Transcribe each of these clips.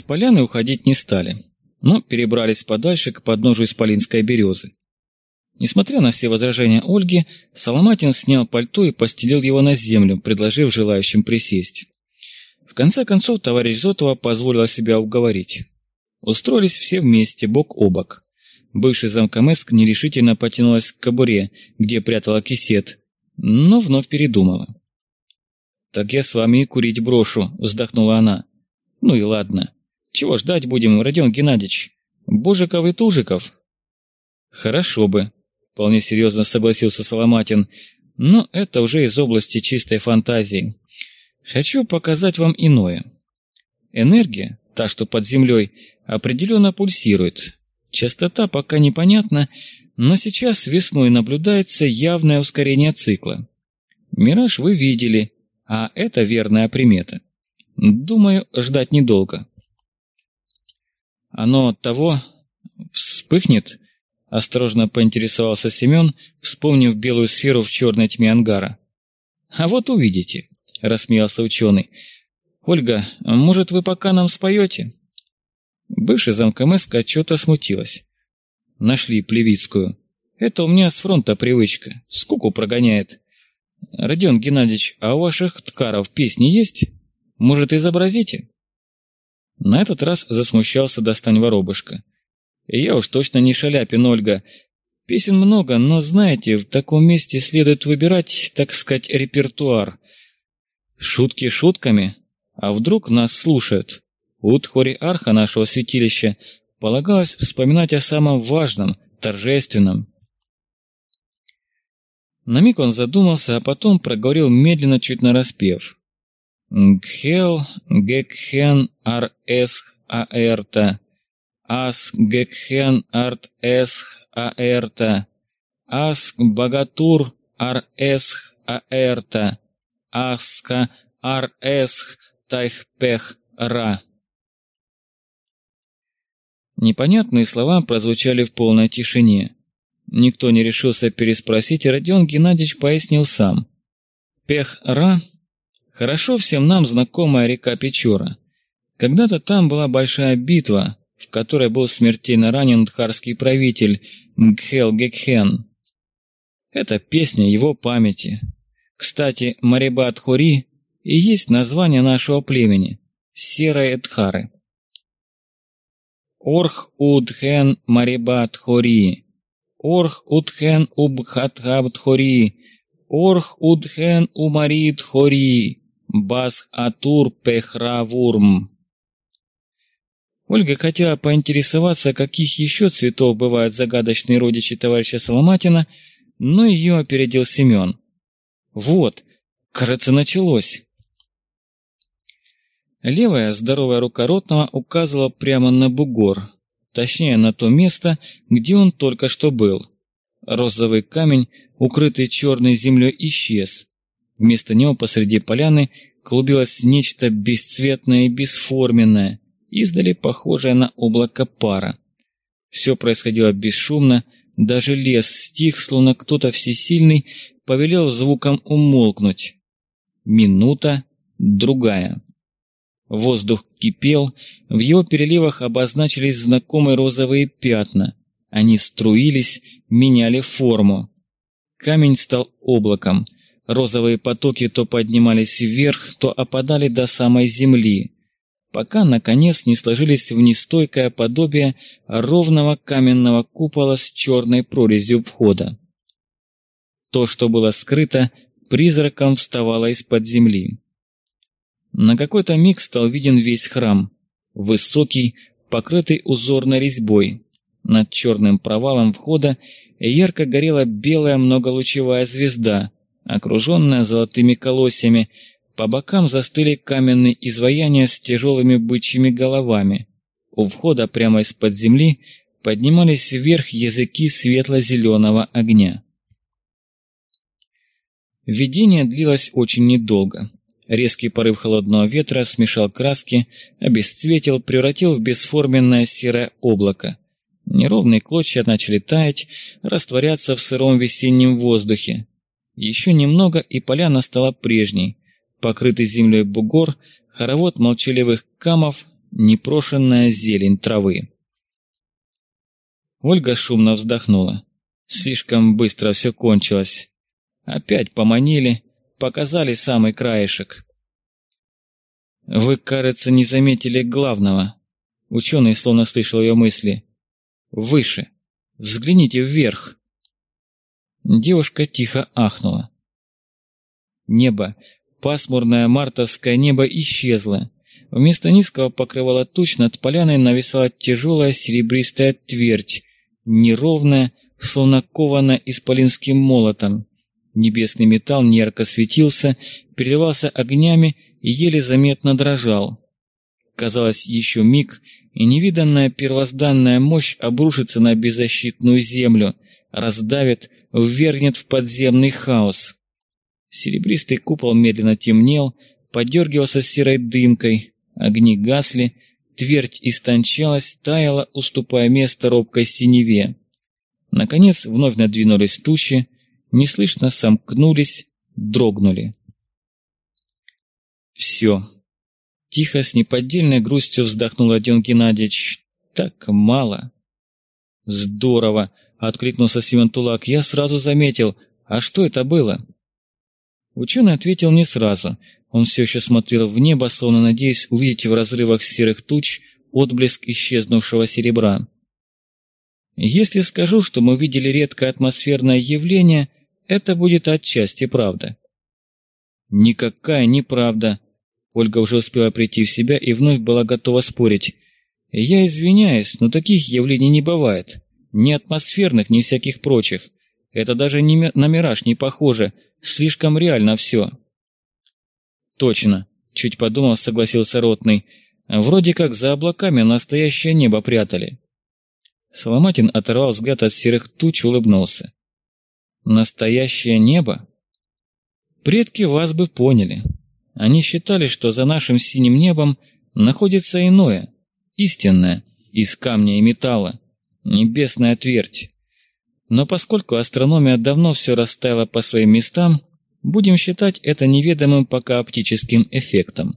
поляны уходить не стали, но перебрались подальше к подножию исполинской березы. Несмотря на все возражения Ольги, Соломатин снял пальто и постелил его на землю, предложив желающим присесть. В конце концов, товарищ Зотова позволила себя уговорить. Устроились все вместе, бок о бок. Бывший замкомэск нерешительно потянулась к кобуре, где прятала кисет, но вновь передумала. «Так я с вами и курить брошу», — вздохнула она. «Ну и ладно. Чего ждать будем, Родион Геннадьевич? Божиков и Тужиков?» «Хорошо бы», — вполне серьезно согласился Соломатин, «но это уже из области чистой фантазии. Хочу показать вам иное. Энергия, та, что под землей, определенно пульсирует. Частота пока непонятна, но сейчас весной наблюдается явное ускорение цикла. Мираж вы видели, а это верная примета. Думаю, ждать недолго». «Оно того вспыхнет?» — осторожно поинтересовался Семен, вспомнив белую сферу в черной тьме ангара. «А вот увидите», — рассмеялся ученый. «Ольга, может, вы пока нам споете?» Бывший замкомэска отчета смутилась. «Нашли Плевицкую. Это у меня с фронта привычка. Скуку прогоняет. Родион Геннадьевич, а у ваших ткаров песни есть? Может, изобразите?» На этот раз засмущался Достань Воробушка. «Я уж точно не Шаляпин, Ольга. Песен много, но, знаете, в таком месте следует выбирать, так сказать, репертуар. Шутки шутками, а вдруг нас слушают? У Тхори-Арха нашего святилища полагалось вспоминать о самом важном, торжественном». На миг он задумался, а потом проговорил медленно, чуть нараспев. «Гхел гекхен ар эсх аэрта, ас гекхен арт эсх аэрта, ас богатур ар эсх аэрта, аска ар эсх тайхпех ра». Непонятные слова прозвучали в полной тишине. Никто не решился переспросить, и Родион Геннадьевич пояснил сам. Пех-Ра — хорошо всем нам знакомая река Печора. Когда-то там была большая битва, в которой был смертельно ранен дхарский правитель Гхел-Гекхен. Это песня его памяти. Кстати, Марибат-Хори и есть название нашего племени — Серые Дхары. Орх удхен Марибат-Хори, Орх удхен убхатхабт-Хори, Орх удхен умарит-Хори, Бас атур пехравурм. Ольга хотела поинтересоваться, каких еще цветов бывают загадочные родичи товарища Соломатина, но ее опередил Семен. Вот, кажется, началось. Левая здоровая рука Ротного указывала прямо на бугор, точнее на то место, где он только что был. Розовый камень, укрытый черной землей, исчез. Вместо него посреди поляны клубилось нечто бесцветное и бесформенное, издали похожее на облако пара. Все происходило бесшумно, даже лес стих, словно кто-то всесильный повелел звуком умолкнуть. Минута, другая. Воздух кипел, в его переливах обозначились знакомые розовые пятна. Они струились, меняли форму. Камень стал облаком. Розовые потоки то поднимались вверх, то опадали до самой земли, пока, наконец, не сложились в нестойкое подобие ровного каменного купола с черной прорезью входа. То, что было скрыто, призраком вставало из-под земли. На какой-то миг стал виден весь храм, высокий, покрытый узорной резьбой. Над черным провалом входа ярко горела белая многолучевая звезда, окруженная золотыми колосьями. По бокам застыли каменные изваяния с тяжелыми бычьими головами. У входа прямо из-под земли поднимались вверх языки светло-зеленого огня. Видение длилось очень недолго. Резкий порыв холодного ветра смешал краски, обесцветил, превратил в бесформенное серое облако. Неровные клочья начали таять, растворяться в сыром весеннем воздухе. Еще немного, и поляна стала прежней. Покрытый землей бугор, хоровод молчаливых камов, непрошенная зелень травы. Ольга шумно вздохнула. Слишком быстро все кончилось. Опять поманили, показали самый краешек. «Вы, кажется, не заметили главного». Ученый словно слышал ее мысли. «Выше. Взгляните вверх». Девушка тихо ахнула. Небо, пасмурное мартовское небо исчезло. Вместо низкого покрывала туч над поляной нависала тяжелая серебристая твердь, неровная, словно кованная исполинским молотом. Небесный металл неярко светился, переливался огнями и еле заметно дрожал. Казалось, еще миг, и невиданная первозданная мощь обрушится на беззащитную землю, раздавит, ввергнет в подземный хаос. Серебристый купол медленно темнел, подергивался серой дымкой, огни гасли, твердь истончалась, таяла, уступая место робкой синеве. Наконец вновь надвинулись тучи, неслышно сомкнулись, дрогнули. «Все!» — тихо, с неподдельной грустью вздохнул Родион Геннадьевич. «Так мало!» «Здорово!» — откликнулся Семен Тулак. «Я сразу заметил. А что это было?» Ученый ответил не сразу. Он все еще смотрел в небо, словно надеясь увидеть в разрывах серых туч отблеск исчезнувшего серебра. «Если скажу, что мы видели редкое атмосферное явление, это будет отчасти правда». «Никакая не правда». Ольга уже успела прийти в себя и вновь была готова спорить. «Я извиняюсь, но таких явлений не бывает. Ни атмосферных, ни всяких прочих. Это даже на мираж не похоже. Слишком реально все». «Точно», — чуть подумав, согласился Ротный. «Вроде как за облаками настоящее небо прятали». Соломатин оторвал взгляд от серых туч и улыбнулся. «Настоящее небо? Предки вас бы поняли. Они считали, что за нашим синим небом находится иное, истинное, из камня и металла, небесная твердь. Но поскольку астрономия давно все расставила по своим местам, будем считать это неведомым пока оптическим эффектом».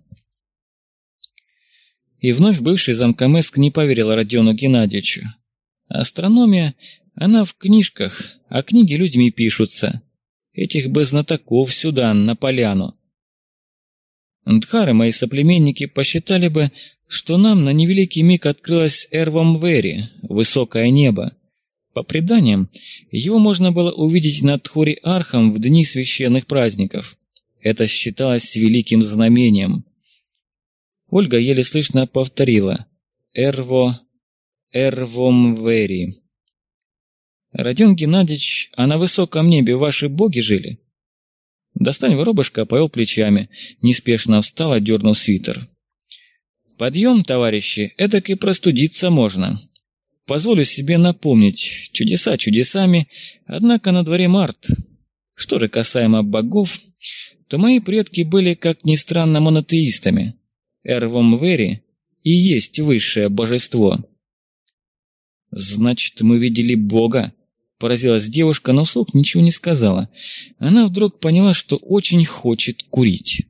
И вновь бывший замкомэск не поверил Родиону Геннадьевичу. Астрономия, она в книжках, а книги людьми пишутся. Этих бы знатоков сюда, на поляну. Дхары, мои соплеменники, посчитали бы, что нам на невеликий миг открылось Эрвом-Вери, высокое небо. По преданиям, его можно было увидеть над Тхори-Архом в дни священных праздников. Это считалось великим знамением. Ольга еле слышно повторила Эрвом-Вери. «Родион Геннадьевич, а на высоком небе ваши боги жили?» Достань воробушка, повел плечами, неспешно встал, отдернул свитер. «Подъем, товарищи, этак и простудиться можно. Позволю себе напомнить, чудеса чудесами, однако на дворе март. Что же касаемо богов, то мои предки были, как ни странно, монотеистами. Эрвом-Вери и есть высшее божество». «Значит, мы видели Бога?» — поразилась девушка, но вслух ничего не сказала. Она вдруг поняла, что очень хочет курить.